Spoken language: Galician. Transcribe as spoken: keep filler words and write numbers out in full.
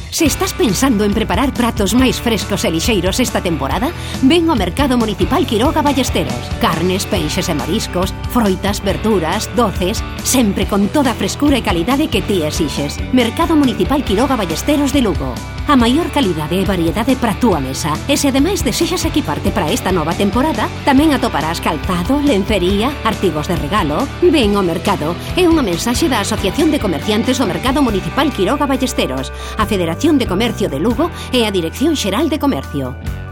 Se estás pensando en preparar pratos máis frescos e lixeiros esta temporada, ven ao Mercado Municipal Quiroga Ballesteros. Carnes, peixes e mariscos, froitas, verduras, doces, sempre con toda a frescura e calidade que ti exixes. Mercado Municipal Quiroga Ballesteros de Lugo. A maior calidade e variedade para a túa mesa. E se ademais desexas equiparte para esta nova temporada, tamén atoparás calzado, lencería, artigos de regalo. Ven ao mercado. É unha mensaxe da Asociación de Comerciantes do Mercado Municipal Quiroga Ballesteros, a Federación de Comercio de Lugo e a Dirección Xeral de Comercio.